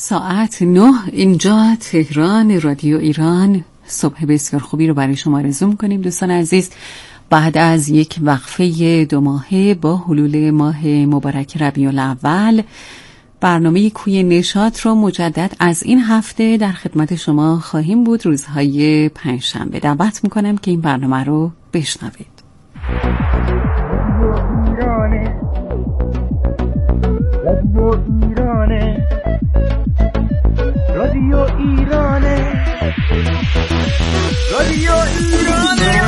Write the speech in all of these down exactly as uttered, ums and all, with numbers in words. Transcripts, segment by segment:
ساعت نه اینجا تهران، رادیو ایران. صبح بسیار خوبی رو برای شما آرزو می‌کنیم دوستان عزیز. بعد از یک وقفه دو ماهه با حلول ماه مبارک ربیع الاول، برنامه کوی نشاط رو مجدد از این هفته در خدمت شما خواهیم بود روزهای پنجشنبه. دعوت می‌کنم که این برنامه رو بشنوید. رادیو ایرانه، رادیو ایرانه، رادیو ایرانه.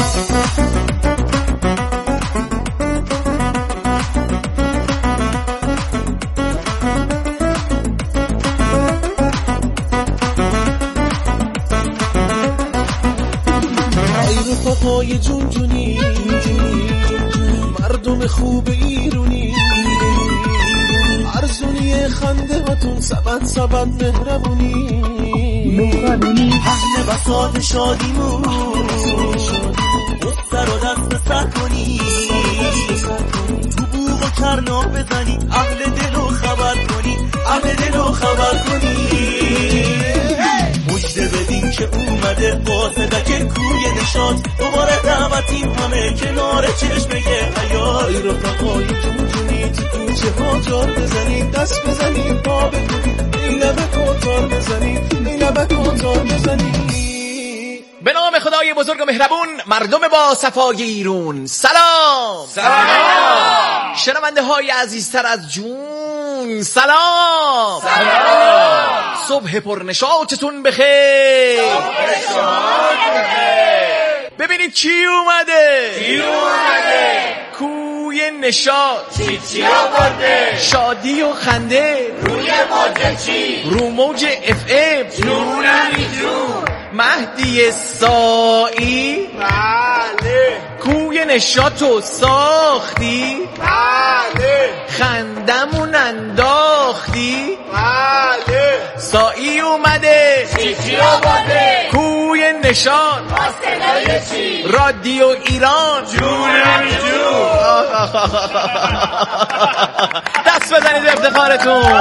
ای رفقای جون جونی، مردم خوب ایرونی، ارزونی خنده هاتون سبد سبد مهربونی، مهربونی اهل بساط شادیمون، دختر و دست سر کنی، تو بوغ و کرنا بزنی، اهل دل و خبر کنی، اهل دل و خبر کنی. مجده بدین که اومده قاصدک کوی نشاط، دوباره دعوتیم همه کنار چشمه حیات. ای رفقای جون جونی، تو کوچه ها جار بزنید، دست بزنید، پا بکنید، این لبه کنتار بزنید، این لبه کنتار بزنید. به نام خدای بزرگ و مهربون، مردم با صفای ایرون، سلام سلام. شنونده های عزیزتر از جون، سلام سلام. صبح پرنشاطتون بخیر. ببینید چی اومده، چی اومده؟ کوی نشاط، چی چی آورده؟ شادی و خنده روی موج چی؟ رو موج اف ام جونمی جون. مهدی سایی، بله کوی نشاطو ساختی، بله خندمون انداختی، بله. سایی اومده، چی چی آورده؟ کوی نشاط، با صدای چی؟ رادیو ایران، جونمی جون. دست بزنید به افتخارتون.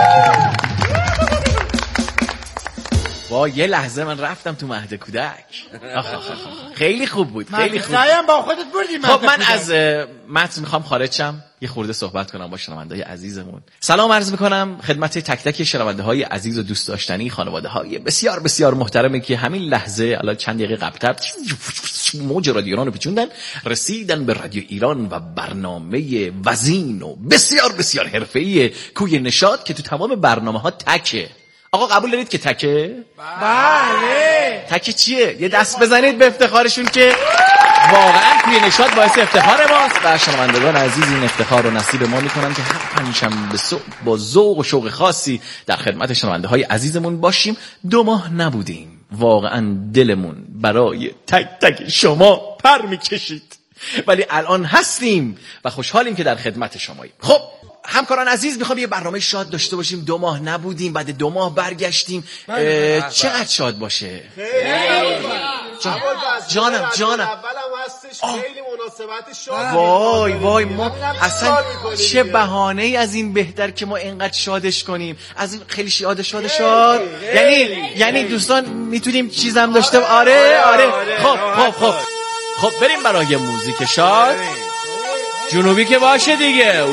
با یه لحظه من رفتم تو مهد کودک. خیلی خوب بود، خیلی خوب. مهد با خودت بردی. خب من از متن میخوام خارج شم، یه خورده صحبت کنم با شنونده‌های عزیزمون. سلام عرض میکنم خدمت تک تک شنونده‌های عزیز و دوست داشتنی، خانواده‌های بسیار بسیار محترمی که همین لحظه الان چند دقیقه قبل‌تر موج رادیو ایران رو پیچوندن، رسیدن به رادیو ایران و برنامه وزین و بسیار بسیار حرفه‌ای کوی نشاط که تو تمام برنامه‌ها تکه. آقا قبول دارید که تکه؟ بله. تکه چیه؟ یه دست بزنید به افتخارشون که واقعا کوی نشاط باعث افتخار ماست و شنوندگان عزیز این افتخار رو نصیب ما میکنن که هر پنجشنبه صبح با ذوق و شوق خاصی در خدمت شنونده های عزیزمون باشیم. دو ماه نبودیم، واقعا دلمون برای تک تک شما پر میکشید، ولی الان هستیم و خوشحالیم که در خدمت شماییم. خب همکاران عزیز، میخوام یه برنامه شاد داشته باشیم. دو ماه نبودیم، بعد دو ماه برگشتیم. چقدر شاد باشه. جان. جانم جانم اولم هستش، خیلی مناسبت شاد. وای وای ما اصلا چه بهانه‌ای از این بهتر که ما اینقدر شادش کنیم. از این خیلی شاد شاد شاد. یعنی یعنی دوستان میتونیم چیزم داشته. آره آره. خب خب خب خب بریم برای موزیک شاد. جنوبی که باشه دیگه.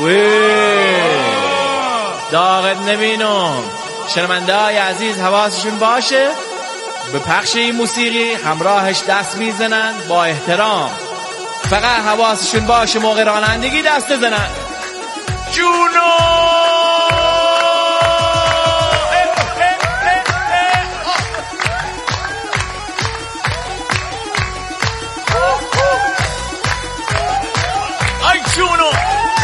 داغت نبینم. شنونده های عزیز حواسشون باشه به پخش این موسیقی، همراهش دست میزنن با احترام. فقط حواسشون باشه موقع رانندگی دست بزنن. جونو آی جونو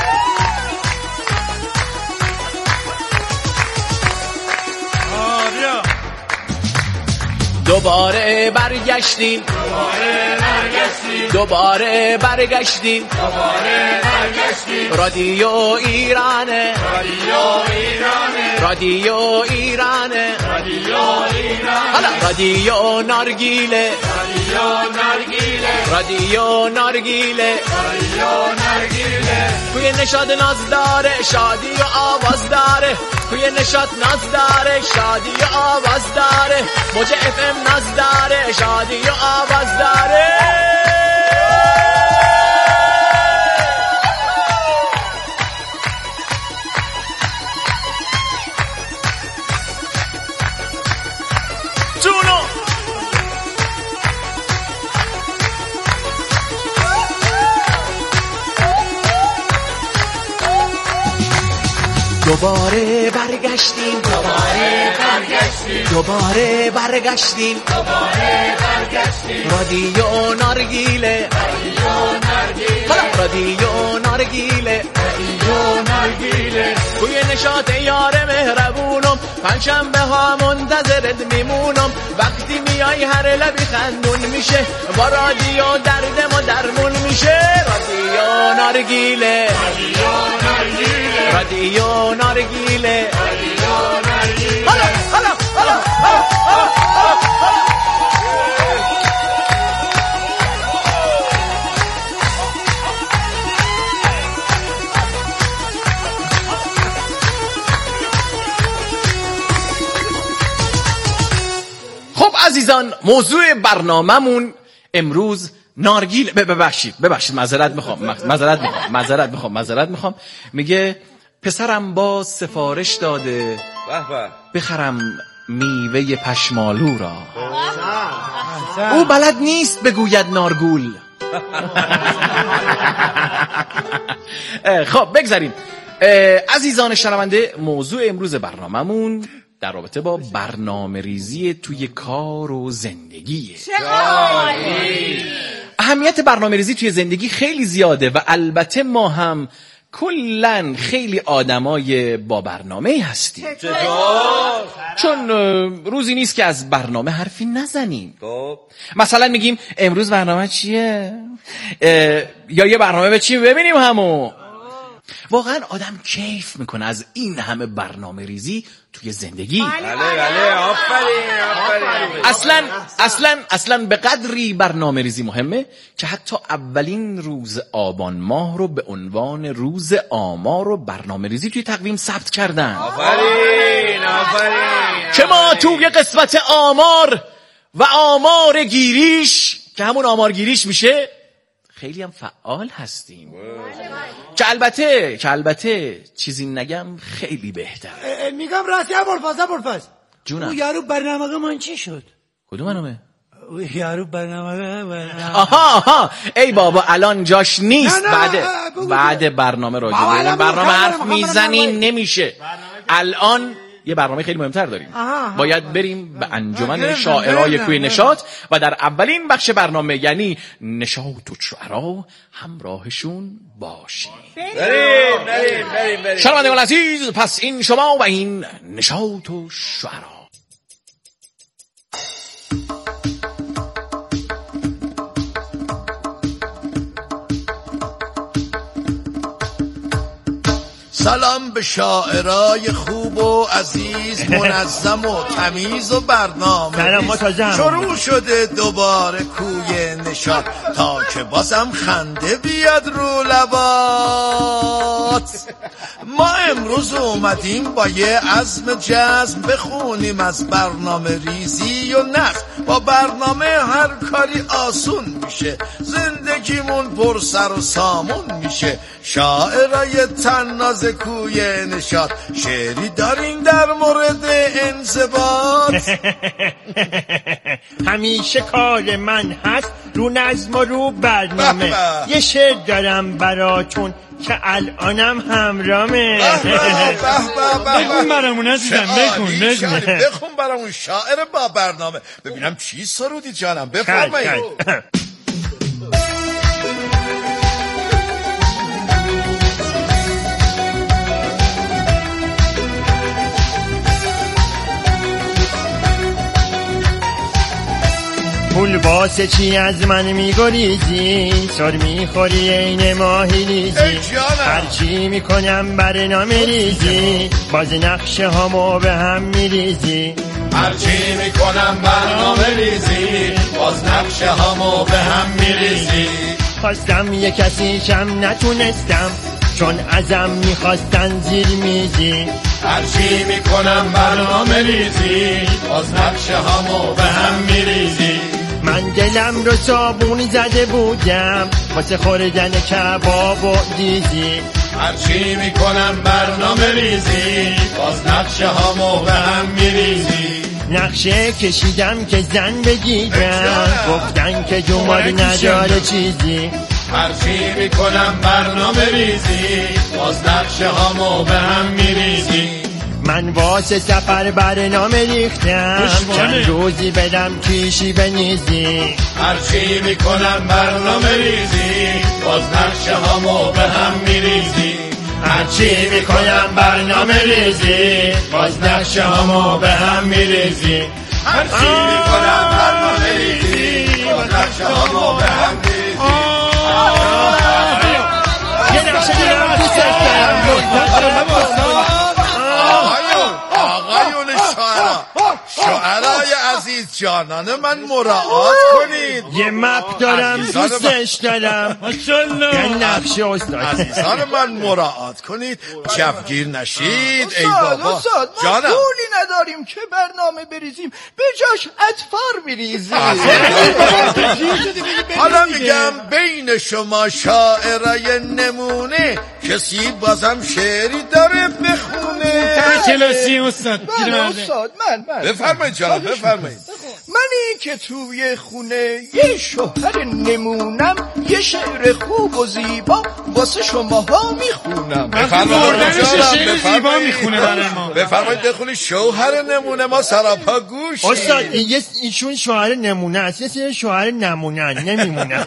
دوباره برگشتیم، دوباره برگشتیم، دوباره برگشتیم، دوباره برگشتیم. رادیو ایرانه، رادیو ایرانه، رادیو ایرانه، رادیو ایرانه. حالا رادیو نارگیله، رادیو نارگیله رادیو نارگیله رادیو نارگیله کوی نشاد ناز داره شادی و آواز داره کوی نشاد ناز داره شادی و آواز داره موج اف ام ناز داره شادی و آواز داره جونو دوباره برگشتیم دوباره برگشتیم دوباره برگشتیم دوباره برگشتیم رادیو نارگیله رادیو نارگیله حالا رادیو نارگیله رادیو نارگیله توی نشاط یار مهربونم پنجشنبه ها منتظرت میمونم وقتی میای هر لبی خندون میشه با رادیو درد ما درمون میشه رادیو نارگیله رادیو نارگیله رادیو نارگیله رادیو نارگیله حالا حالا حالا حالا حالا خب عزیزان موضوع برنامه‌مون امروز نارگیل ببخشید ببخشید معذرت میخوام معذرت میخوام معذرت میخوام معذرت میخوام میگه پسرم باز سفارش داده بخرم میوه پشمالو را او بلد نیست بگوید نارگول خب بگذاریم عزیزان شنونده موضوع امروز برنامه‌مون در رابطه با برنامه ریزی توی کار و زندگیه. اهمیت برنامه ریزی توی زندگی خیلی زیاده و البته ما هم کلن خیلی آدمای با برنامه هستیم. چون روزی نیست که از برنامه حرفی نزنیم. مثلا میگیم امروز برنامه چیه؟ یا یه برنامه به چی ببینیم همو. واقعا آدم کیف میکنه از این همه برنامه ریزی توی زندگی. بله بله آفرین آفرین. اصلا اصلا اصلا به قدری برنامه ریزی مهمه که حتی اولین روز آبان ماه رو به عنوان روز آمار و برنامه ریزی توی تقویم ثبت کردن. آفرین آفرین. که ما توی قسمت آمار و آمار گیریش که همون آمار گیریش میشه خیلی هم فعال هستیم. که البته که البته چیزی نگم خیلی بهتر. میگم راستی ابوالفضل ابوالفضل جونم. اون یارو برنامه من چی شد؟ کدوم برنامه؟ اون یارو برنامه برنامه آها آها ای بابا الان جاش نیست. نه، نه، بعد بگو بعد برنامه راجع بابا، به الان برنامه بگو، حرف کارم، میزنین کارم، نمیشه. الان یه برنامه خیلی مهمتر داریم. آها. باید بریم به انجمن بریم، شاعرای بریم، کوی بریم. نشاط و در اولین بخش برنامه یعنی نشاط و شعرا همراهشون باشیم. بریم بریم بریم بریم. شنوندگان عزیز پس این شما و این نشاط و شعرا. سلام به شاعرای خوب و عزیز منظم و تمیز و برنامه سلام، ما تازه شروع شده دوباره کوی نشاط تا که بازم خنده بیاد رو لبات. ما امروز اومدیم با یه عزم جزم بخونیم از برنامه ریزی و نقد. با برنامه هر کاری آسون میشه، زندگیمون پر سر و سامون میشه. شاعرای تناز کوی نشاط شعری داریم در مورد انضباط. همیشه کار من هست رو نظم و رو برنامه. به به. یه شعر دارم براتون که الانم همرامه. بخون برامون عزیزم، بخون بخون بخون برامون شاعر با برنامه. ببینم چی سرودی جانم، بفرمایید. پول واسه چی از من میگریزی؟ سر میخوری این ماهی ریزی. ای جانم. هرچی میکنم برنامه ریزی، باز نقشه هامو به هم میریزی. هرچی میکنم برنامه ریزی، باز نقشه هامو به هم میریزی. خواستم یه کسی شم نتونستم، چون ازم میخواستن زیر میزی. هرچی میکنم برنامه ریزی، باز نقشه هامو به هم میریزی. من دلم رو صابونی زده بودم واسه خوردن کباب و دیزی. هرچی میکنم برنامه ریزی، باز نقشه هامو به هم میریزی. نقشه کشیدم که زن بگیرم، گفتن که جمعه نداره چیزی. هرچی میکنم برنامه ریزی، باز نقشه هامو به هم میریزی. من واسه سفر برنامه ریختم، چند روزی بدم کیشی بنیزی. هرچی میکنم برنامه ریزی، باز نقشه هامو به هم میریزی. هرچی میکنم برنامه ریزی، باز نقشه هامو به هم میریزی. هرچی میکنم برنامه ریزی، باز نقشه هامو به هم میریزی. یه نقشه دیرم تو سرم آقایون شاعرها، شاعرای عزیز جانان من مراعات کنید. یه مپ دارم دوستش دارم. یه نقشه استاد عزیزان من مراعات کنید، جوگیر نشید. ای بابا استاد ما جانم، پولی نداریم که برنامه بریزیم، به جاش اطفار بریزیم. حالا میگم بین شما شاعرای نمونه کسی بازم شعری داره بخونه؟ کلاسی استاد. من استاد من من بفرمایید جانم بفرمایید. منی که توی خونه یه شوهر نمونم، یه شعر خوب و زیبا واسه شماها میخونم. بفرمایید زیبا میخونه برای ما. بفرمایید بخونید شوهر نمونه ما سراپا گوشی. استاد یه ایشون شوهر نمونه است، یه سری شوهر نمونه نمیمونن.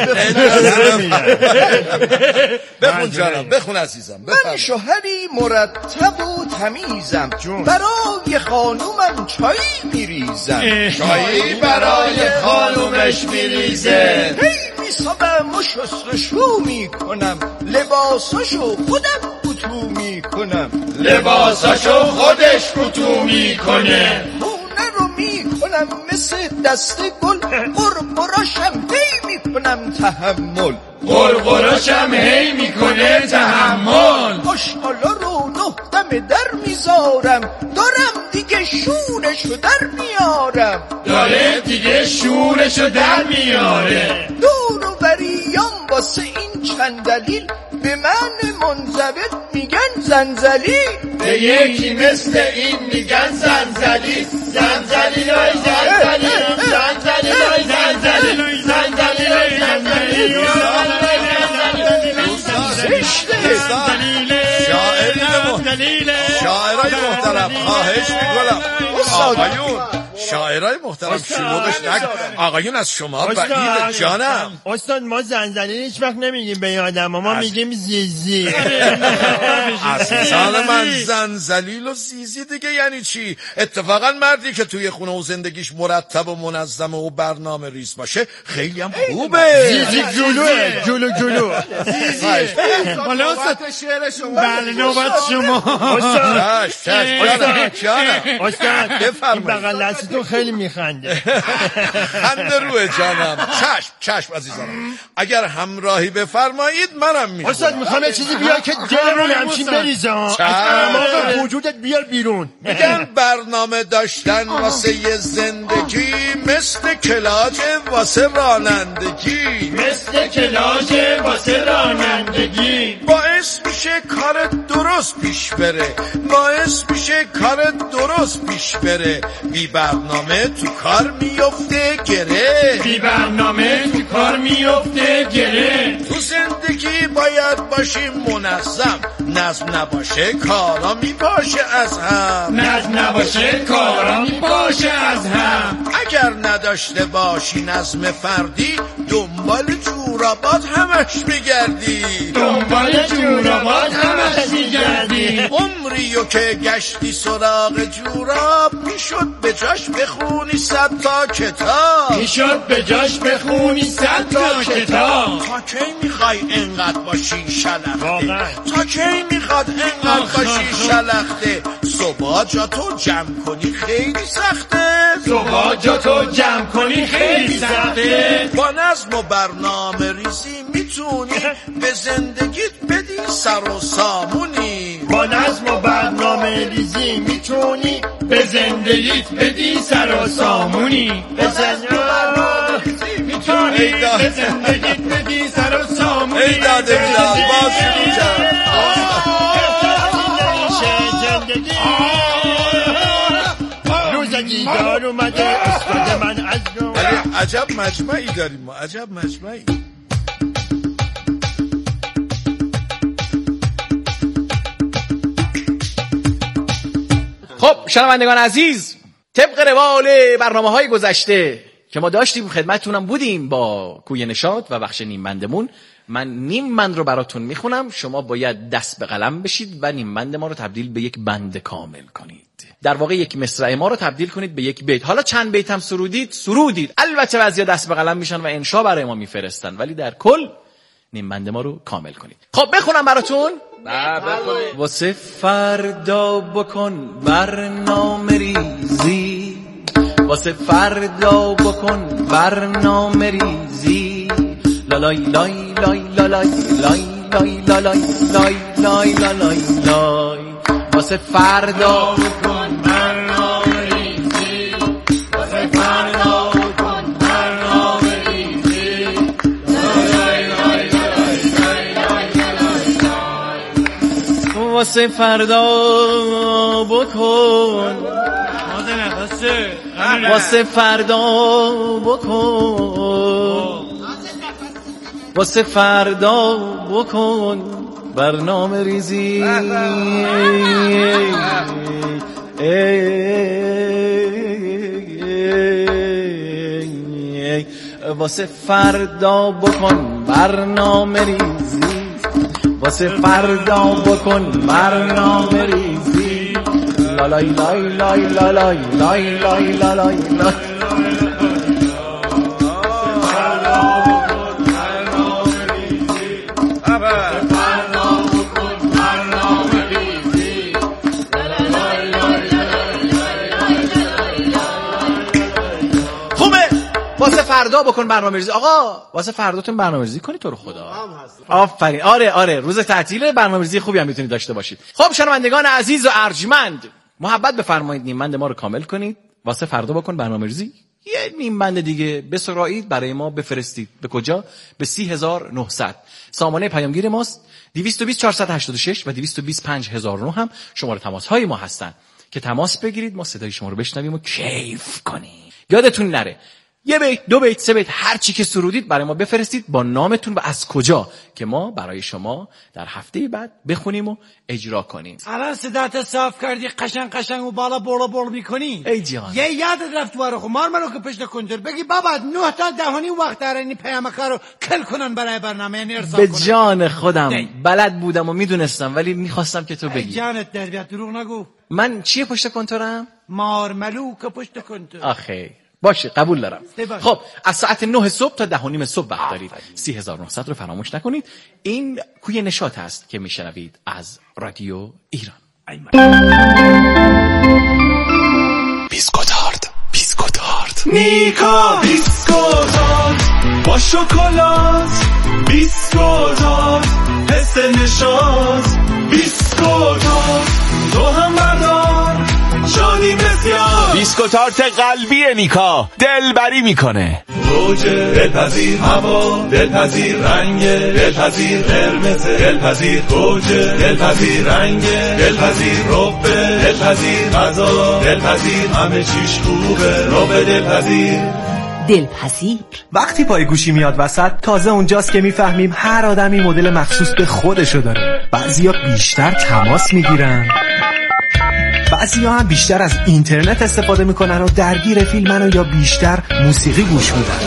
بخون جانم بخون عزیزم. من شوهری مرتب و تمیزم، برای خانومم چای میریزم. چایی برای خانومش میریزه. هی میسابم و شستشو میکنم، لباساشو خودم اتو میکنم. لباساشو خودش اتو میکنه. خونه رو میکنم مثل دست گل، قرقراشم هی میکنم تحمل. قرقراشم هی میکنه تحمل. آشغالا رو نه دم در میذارم، دارم دیگه شورشو در میارم. داره دیگه شورشو در میاره. دور و بریام واسه این چند دلیل، به من منضبط میگن زنزلیل. به یکی مثل این میگن زنزلیل. زنزلیل های زنزلیل، زنزلیل های زنزلیل، زنزلیل های زنزلیل. شاعرای محترم خواهش میکنم آقایون، شاعرای محترم شلوغش نکن. آقایون از شما بعید جانم. استاد ما زنزلیل هیچ وقت نمیگیم به آدم، ما میگیم زیزی. عزیزان من زنزلیل و زیزی دیگه یعنی چی؟ اتفاقا مردی که توی خونه و زندگیش مرتب و منظمه و برنامه ریز باشه خیلی هم خوبه. زیزی جلوه جلو جلو. حالا استاد شعر شما. بله نوبت شما. استاد جانم جانم استاد بفرمایید. بغل دستتون خیلی میخنده. خنده روه جانم. چشم چشم عزیزانم، اگر همراهی بفرمایید منم میخونم. استاد میخوام یه چیزی بیا که دلمون همچین بریزه. اما وجودت بیار بیرون. میگن برنامه داشتن واسه یه زندگی مثل کلاج واسه رانندگی. مثل کلاج واسه رانندگی. باعث میشه کار درست پیش بره، باعث میشه کار درست پیش بره. بی برنامه تو کار میفته گره. بی برنامه تو کار میفته گره. تو زندگی باید باشیم منظم، نظم نباشه کارا میپاشه از هم. نظم نباشه کارا میپاشه از هم. اگر نداشته باشی نظم فردی، دنبال جورابات همش میگردی. دنبال جورابات همش میگردی. عمریو که گشتی سراغ جوراب، میشد به جاش بخونی صد تا کتاب. میشد به جاش بخونی صد تا کتاب. تا کی میخوای انقدر باشی شلخته؟ تا کی میخواد انقدر باشی شلخته؟ صباجاتو جمع کنی خیلی سخته صباجاتو جمع کنی خیلی سخته با نظم و برنامه ریزی میتونی به زندگیت بدی سر و سامونی با نظم و برنامه ریزی میتونی به زندگیت بدی سر و سامونی به نظم و برنامه ریزی میتونی به زندگیت بدی سر و سامونی ای داده بیداد باز شروع کرد روزگی دار اومده استاد من از رو عجب مجمعی داریم ما عجب مجمعی. خب شنوندگان عزیز، طبق روال برنامه های گذشته که ما داشتیم خدمتتونم بودیم با کوی نشاط و بخش نیم بندمون، من نیم بند رو براتون میخونم، شما باید دست به قلم بشید و نیم بند ما رو تبدیل به یک بند کامل کنید. در واقع یک مصرع ما رو تبدیل کنید به یک بیت. حالا چند بیت هم سرودید سرودید، البته بعضیا دست به قلم میشن و انشا برای ما میفرستن، ولی در کل نیم بند ما رو کامل کنید. خب بخونم براتون. واسه فردا بکن برنامه ریزی، واسه فردا بکن برنامه ریزی، لالای لای لای لالای لای لای لالای لای لای لالای لای، واسه فردا بکن برنامه ریزی، واسه فردا بکن برنامه ریزی، لای لای لای لای لای لای، واسه فردا بکن، واسه فردا بکن، واسه فردا بکن برنامه ریزی، واسه فردا بکن برنامه ریزی، واسه فردا بکن برنامه ریزی، لای لای لای لای لای لای لای لای. واسه فردا بکن برنامه‌ریزی. آقا واسه فرداتون برنامه‌ریزی کنید تو رو خدا. آفرین. آره آره روز تعطیل برنامه‌ریزی خوبی هم میتونید داشته باشید. خب شنوندگان عزیز و ارجمند، محبت بفرمایید نیم بند ما رو کامل کنید. واسه فردا بکن برنامه‌ریزی. یه نیم بند دیگه بسرایید برای ما بفرستید. به کجا؟ به سی هزار و نهصد. سامانه پیامگیر ماست دویست و بیست چهارصد و هشتاد و شش و دویست و بیست پنج هزار و نه هم شماره تماس های ما هستن که تماس بگیرید، ما صدای شما رو بشنویم و کیف کنیم. یادتون نره یه بیت، دو بیت، سه بیت، هر چی که سرودید برای ما بفرستید با نامتون و از کجا، که ما برای شما در هفته بعد بخونیم و اجرا کنیم. الان صدات صاف کردی، قشنگ قشنگ و بالا بالا بالا میکنی. ای جان یه یادت رفت وارو خمار منو که پشت کنتر بگی بابا نه تا دهانی وقت داره این پیامک رو کل کنن برای برنامه، یعنی ارسال به کنن. جان خودم دی. بلد بودم و میدونستم ولی میخواستم که تو بگی. جانت در بیاد، دروغ نگو. من چیه پشت کنترم؟ مارملو که پشت کنتر. آخه باشه قبول دارم. خب از ساعت نه صبح تا ده و نیم صبح وقت دارید. سی هزار و نهصد رو فراموش نکنید. این کوی نشاط هست که میشنوید از رادیو ایران. بیسکوتارد بیسکوتارد نیکا بیسکوتارد با شکلات، بیسکوتارد حس نشاط، بیسکوتارد تو هم بردار شادی بسیار. بیسکوتارت قلبی نیکا دلبری میکنه. روج دلپذیر، هوا دلپذیر، رنگ دلپذیر، قرمز دلپذیر، روج دلپذیر، رنگ دلپذیر، رب دلپذیر، غذا دلپذیر، همه چیش خوبه، رب دلپذیر. دلپذیر. وقتی پای گوشی میاد وسط، تازه اونجاست که میفهمیم هر آدمی مدل مخصوص به خودشو داره. بعضیا بیشتر تماس میگیرن، بعضیا هم بیشتر از اینترنت استفاده میکنن و درگیر فیلمن و یا بیشتر موسیقی گوش میدن.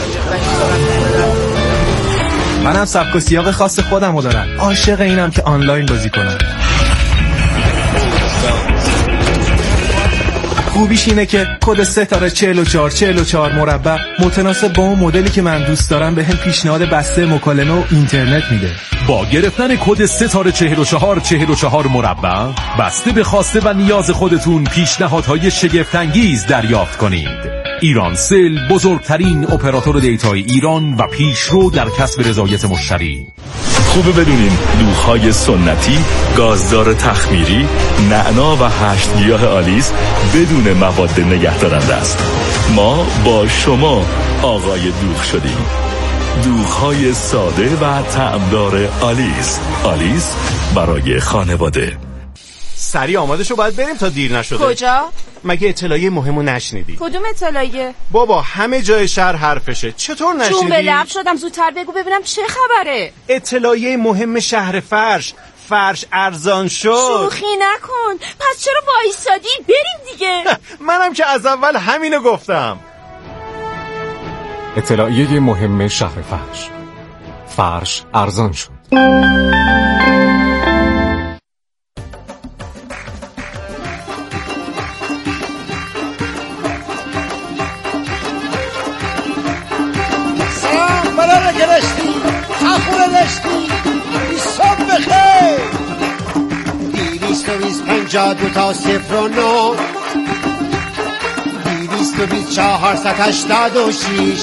منم سبک و سیاق خاص خودمو دارم، عاشق اینم که آنلاین بازی کنم. خوبیش اینه که کد ستاره چهل و چهار چهل و چهار مربع متناسب با اون مدلی که من دوست دارم به هم پیشنهاد بسته مکالمه و اینترنت میده. با گرفتن کد ستاره چهل و چهار چهل و چهار مربع بسته به خواسته و نیاز خودتون پیشنهادهای شگفت‌انگیز دریافت کنید. ایرانسل بزرگترین اپراتور دیتای ایران و پیشرو در کسب رضایت مشتری. خوبه بدونین دوغ‌های سنتی، گازدار تخمیری، نعنا و هشت گیاه آلیس بدون مواد نگهدارنده است. ما با شما آقای دوغ شدیم. دوغ‌های ساده و طعمدار آلیس. آلیس برای خانواده. سریع آماده شو، باید بریم تا دیر نشده. کجا؟ مگه اطلاعیه مهمو نشنیدی؟ کدوم اطلاعیه؟ بابا همه جای شهر حرفشه. چطور نشنیدی؟ چون به لب شدم، زودتر بگو ببینم چه خبره. اطلاعیه مهم شهر فرش. فرش ارزان شد. شوخی نکن. پس چرا وایسادی؟ بریم دیگه. منم که از اول همینو گفتم. اطلاعیه مهم شهر فرش. فرش ارزان شد. پنجاه دو تا صفر و نو دیویست و بیست چهارصد هشتاد و شیش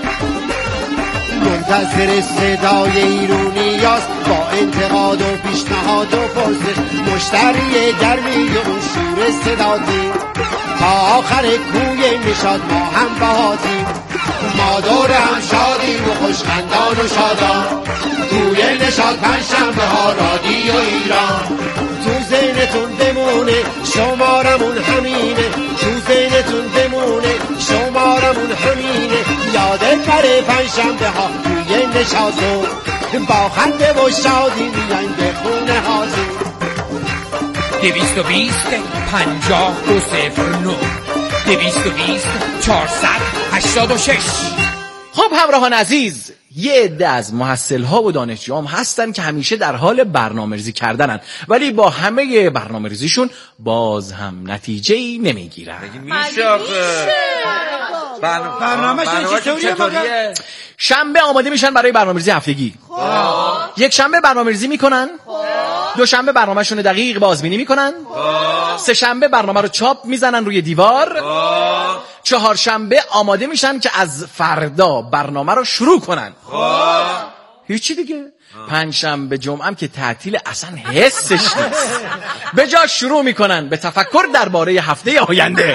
منتظر صدای ایرونیاست با انتقاد و پیشنهاد و پرسش مشتری گرمی و اون شور صداتی تا آخر کوی نشاد ما هم باهاتیم ما دور هم شادیم و خوشخندان و شادان توی نشاد پنجشنبه ها رادیو ایران تو ذهنتون بمونه شمارمون همینه تو ذهنتون بمونه شمارمون همینه یادگار پنجشنبه ها توی نشاطو با خنده و شادی میایم به خونه هاتون دویست و بیست پنجاه دو صفر نو دویست و بیست چهارصد هشتاد و شش. خب همراهان عزیز، یه عده از محصل‌ها و دانشجوام هستن که همیشه در حال برنامه‌ریزی کردنن ولی با همه برنامه‌ریزیشون باز هم نتیجه‌ای نمیگیرن. میشه آخه برنامه‌شون چطوریه؟ شنبه آماده میشن برای برنامه‌ریزی هفتگی. یک شنبه برنامه‌ریزی میکنن. دو شنبه برنامه‌شون دقیق بازبینی میکنن. سه شنبه برنامه رو چاپ میزنن روی دیوار. چهار شنبه آماده میشن که از فردا برنامه رو شروع کنن. هیچی دیگه. پنج شنبه جمعه هم که تعطیل اصلا حسش نیست. به جا شروع میکنن به تفکر درباره هفته آینده.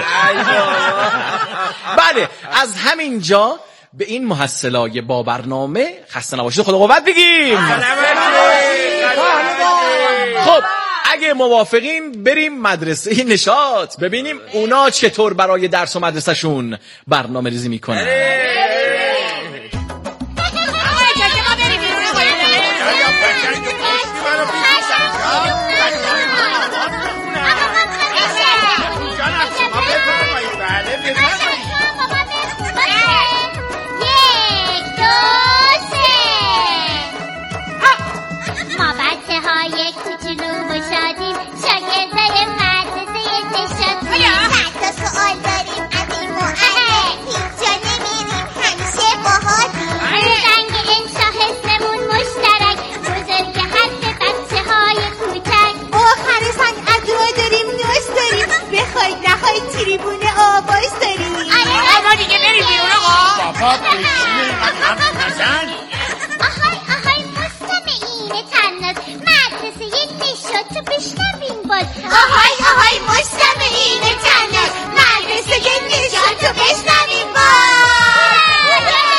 بله، از همین جا به این محصلای با برنامه خسته نباشید خدا قوت بگیم. خب اگه موافقین بریم مدرسه نشاط ببینیم اونا چطور برای درس و مدرسه شون برنامه ریزی میکنن. تریبون آواز داریم. آقا دیگه بریم بیرون آقا. بابا بشینیم هم نزن. آهای آهای مستمعین تناز مدرسه نشاط تو بشنوین باز. آهای آهای مستمعین تناز مدرسه نشاط تو بشنوین باز.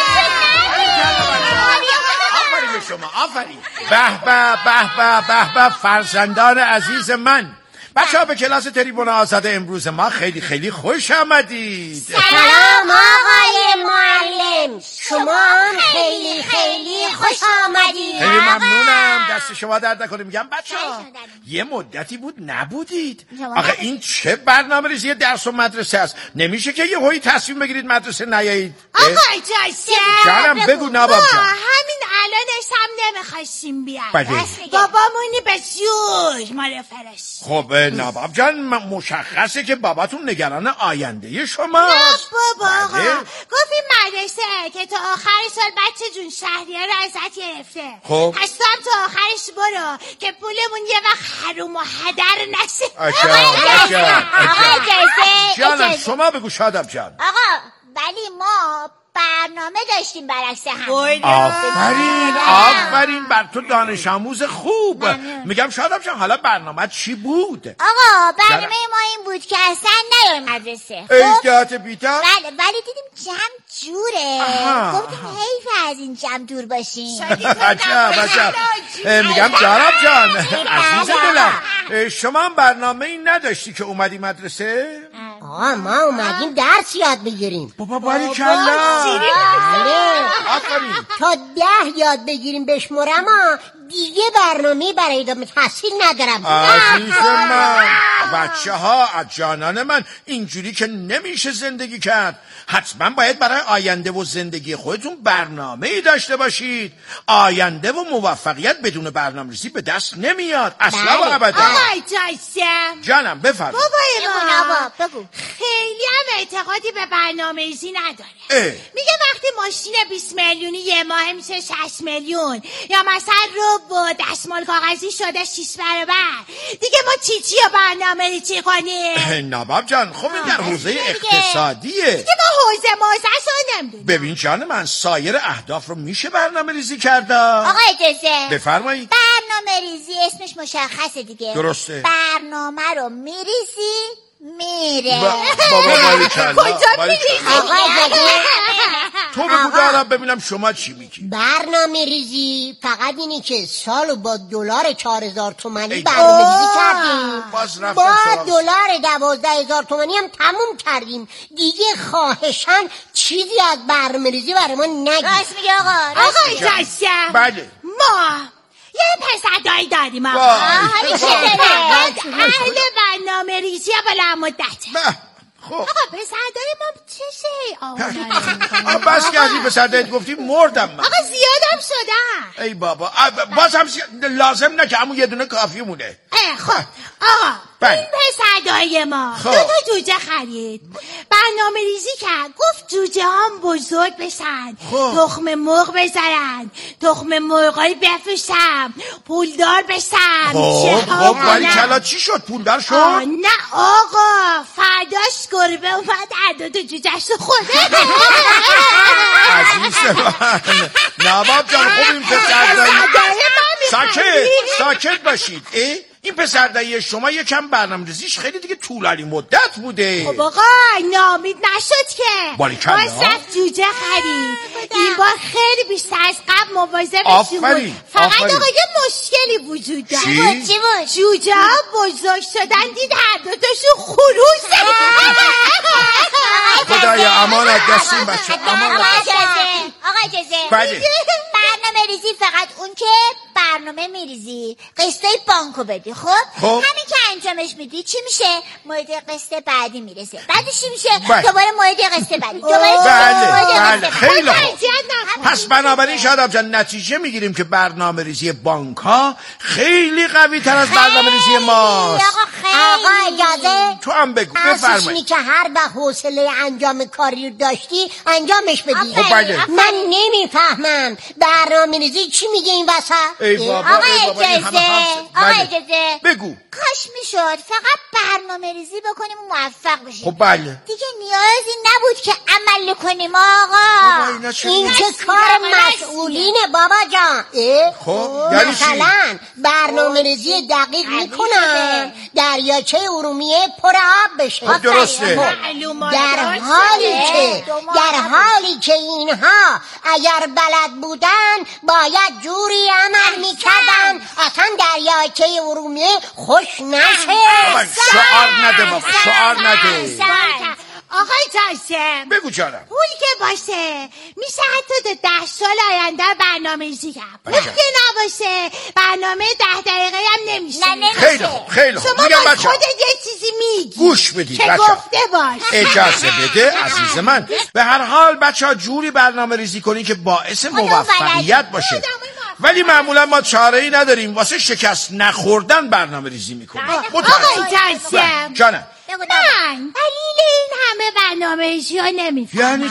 آفرین به شما، آفرین. به به به به به به فرزندان عزیز من. بچه ها به کلاس تریبون آزاده امروز ما خیلی خیلی خوش آمدید. سلام آقای معلم، شما هم خیلی خیلی خوش آمدید. خیلی ممنونم، دست شما درد نکنه. میگم بچه ها یه مدتی بود نبودید. آخه این چه برنامه ریزی درس و مدرسه است؟ نمیشه که یه هایی تصمیم بگیرید مدرسه نیایید. آقای جاسم جانم بگو نباب جان. همین الانش هم نمیخواستیم بیاد. بله. بابامونی به زور ما رو فرست. خب نواب جان مشخصه که باباتون نگران آینده شما. نه بابا آقا گفت این مدرسه که تا آخر سال بچه جون شهریه رو ازت گرفته. خب پس تو هم تا آخرش برو که پولمون یه وقت حروم و هدر نشه. آقا اجازه جانم شما بگو شادم جان. آقا ولی ما برنامه داشتیم برعکس هم. آفرین آفرین بر تو دانش آموز خوب. میگم شادم جان حالا برنامه چی بود؟ آقا برنامه ما این بود که اصلا نیایم مدرسه. احتیاط بیتر؟ بله ولی دیدیم جمع جوره. گفتیم حیف از این جمع دور باشیم. عجب عجب. میگم جارب جان عزیز دلم شما هم برنامه این نداشتی که اومدی مدرسه؟ آقا ما اومدیم درس یاد بگیریم. بابا باریکلا. بله آفرین تا ده یاد بگیریم بشمرم دیگه برنامه برای ادامه تحصیل ندارم. عزیز من بچه ها از جانان من اینجوری که نمیشه زندگی کرد. حتما باید برای آینده و زندگی خودتون برنامه ای داشته باشید. آینده و موفقیت بدون برنامه‌ریزی به دست نمیاد اصلا و ابدا. آقای جاسم جانم بفرمایید. بابای ما بگو. خیلی هم اعتقادی به برنامه‌ریزی نداره. میگه وقتی ماشین بیست میلیونی یه ماه میشه شش میلیون یا مثلا رو با دستمال کاغذی شده شش برابر دیگه ما چی چی برنامه‌ریزی کنیم؟ نواب جان خب این در حوزه اقتصادیه دیگه ما حوزه موزش نمیدونیم. ببین جان من سایر اهداف رو میشه برنامه ریزی کرد. آقا اجازه بفرمایید. برنامه ریزی اسمش مشخصه دیگه. درسته. برنامه رو میریزی میره. بابا باریکلا. کجا میریزی؟ آقا تو بگو دارم ببینم شما چی میگی. برنامه ریزی فقط اینی که سالو با دلار چهار هزار تومانی برنامه ریزی کردیم. با دلار دوازده هزار تومانی هم تموم کردیم دیگه. خواهشاً چیزی از برنامه ریزی برای ما نگید. راست میگه آقا. آقای جاسم بله ما یه پسردایی داریم آقا. حالی چه داره؟ اهل برنامه ریزی بلا مدت. خب آقا پسردای ما چشه؟ آقا بس کردی پسردایت گفتی مردم من. آقا زیادم شدن. ای بابا باز هم لازم نه که همون یه دونه کافی مونه. خب آقا این پسردای ما دو تا جوجه خرید برنامه ریزی کرد گفت جوجه هم بزرگ بشن تخم مرغ بزنن تخم مرغای بفروشم پولدار بشم. خب خب باریکلا چی شد پولدار شد؟ نه آقا فرداش گربه اومد هر دو تا جوجهش رو خورده. عزیز من نواب جان خوب این پسردایی ساکت ساکت باشید. این پسردایی شما یکم برنامه‌ریزیش خیلی دیگه طولانی مدت بوده. خب آقا نامید نشد که باریکلا واسه جوجه خرید این بار خیلی بیشتر از قبل مواظب بشیم. فقط آقا یه مشکلی وجود داره. چی بود؟ جوجه ها بزرگ شدن دید هر دو تاشون خروج زد. خدایا امانت دستیم بچه امانت. آقا اجازه آقا اجازه برنامه ریزی فقط اون که برنامه میریزی قسطای بانکو بدی. خب همین که انجامش میدی چی میشه؟ مورد قسط بعدی میرسه. بعدش چی میشه؟ دوباره مورد قسط بعدی دوباره بله خیلی خوب. پس بنابراین شاداب جان نتیجه میگیریم که برنامه ریزی بانک ها خیلی قوی تر از برنامه ریزی ماست. آقا اجازه تو هم بگو بفرمایید. که هر وقت حوصله انجام کاری رو داشتی انجامش بدی. من نمیفهمم برنامه ریزی چی میگه این وسط. آقا اجازه آقا اجازه بگو. کاش میشد فقط برنامه ریزی بکنیم و موفق بشیم. خب بله دیگه نیازی نبود که عمل کنیم آقا. این که کار مسئولینه بابا جان. خب مثلا برنامه ریزی دقیق میکنن دریاچه ارومیه پر آب بشه. درسته. در حالی که در حالی که اینها اگر بلد بودن باید جوری عمل میکردن اصلا دریاچه ارومیه خوش نشه. شعار نده بابا شعار نده. آقای جاسم بگو جانم. پول که باشه میشه حتی تا ده سال آینده برنامه ریزی کرد. پول که نباشه برنامه ده دقیقه هم نمیشه. خیلی خوب خیلی خوب. شما باید خودت یه چیزی میگی گوش بدید که گفته باش. اجازه بده عزیز من. به هر حال بچه ها جوری برنامه ریزی کنی که باعث موفقیت باشه. ولی معمولا ما چاره ای نداریم، واسه شکست نخوردن برنامه ریزی میکنیم. آقای جاسم جانم من دلیل این همه برنامه ریزی ها نمیفهمم. یعنی